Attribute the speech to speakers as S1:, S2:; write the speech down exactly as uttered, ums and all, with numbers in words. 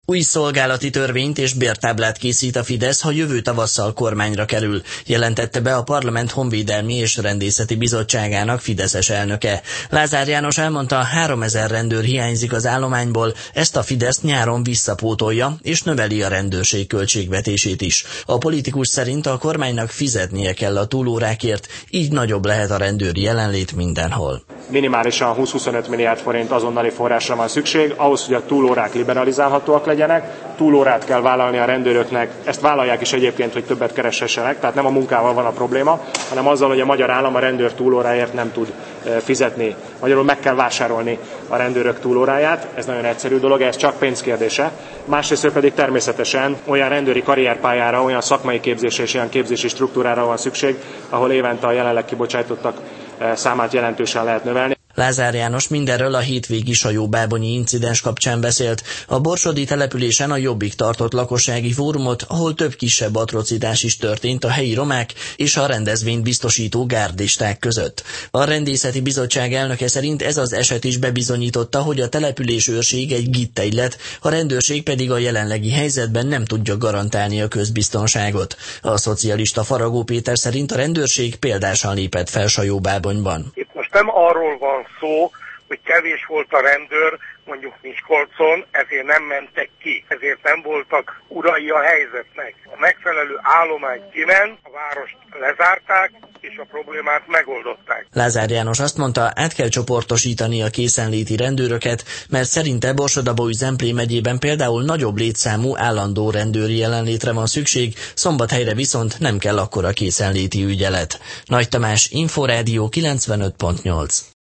S1: Új szolgálati törvényt és bértáblát készít a Fidesz, ha jövő tavasszal kormányra kerül, jelentette be a Parlament Honvédelmi és Rendészeti Bizottságának fideszes elnöke. Lázár János elmondta, háromezer rendőr hiányzik az állományból, ezt a Fidesz nyáron visszapótolja, és növeli a rendőrség költségvetését is. A politikus szerint a kormánynak fizetnie kell a túlórákért, így nagyobb lehet a rendőri jelenlét mindenhol.
S2: Minimálisan húsz-huszonöt milliárd forint azonnali forrásra van szükség, ahhoz, hogy a túlórák liberalizálhatóak legyenek, túlórát kell vállalni a rendőröknek, ezt vállalják is egyébként, hogy többet kereshessenek, tehát nem a munkával van a probléma, hanem azzal, hogy a magyar állam a rendőr túlóráért nem tud fizetni. Magyarul meg kell vásárolni a rendőrök túlóráját, ez nagyon egyszerű dolog, ez csak pénzkérdése. Másrészt pedig természetesen olyan rendőri karrierpályára, olyan szakmai képzésre és olyan képzési struktúrára van szükség, ahol évente a jelenleg kibocsátottak számát jelentősen lehet növelni.
S1: Lázár János mindenről a hétvégi sajóbábonyi incidens kapcsán beszélt. A borsodi településen a Jobbik tartott lakossági fórumot, ahol több kisebb atrocitás is történt a helyi romák és a rendezvényt biztosító gárdisták között. A Rendészeti Bizottság elnöke szerint ez az eset is bebizonyította, hogy a település őrség egy gittegylet, a rendőrség pedig a jelenlegi helyzetben nem tudja garantálni a közbiztonságot. A szocialista Faragó Péter szerint a rendőrség példásan lépett fel sajóbábonyban.
S3: Most nem arról van szó, hogy kevés volt a rendőr, mondjuk Miskolcon, ezért nem mentek ki, ezért nem voltak urai a helyzetnek. A megfelelő állomány kiment, a várost lezárták, és a problémát megoldották.
S1: Lázár János azt mondta, át kell csoportosítani a készenléti rendőröket, mert szerinte Borsod-Abaúj-Zemplén megyében például nagyobb létszámú állandó rendőri jelenlétre van szükség, Szombathelyre viszont nem kell akkora készenléti ügyelet. Nagy Tamás, Inforádió kilencvenöt pont nyolc.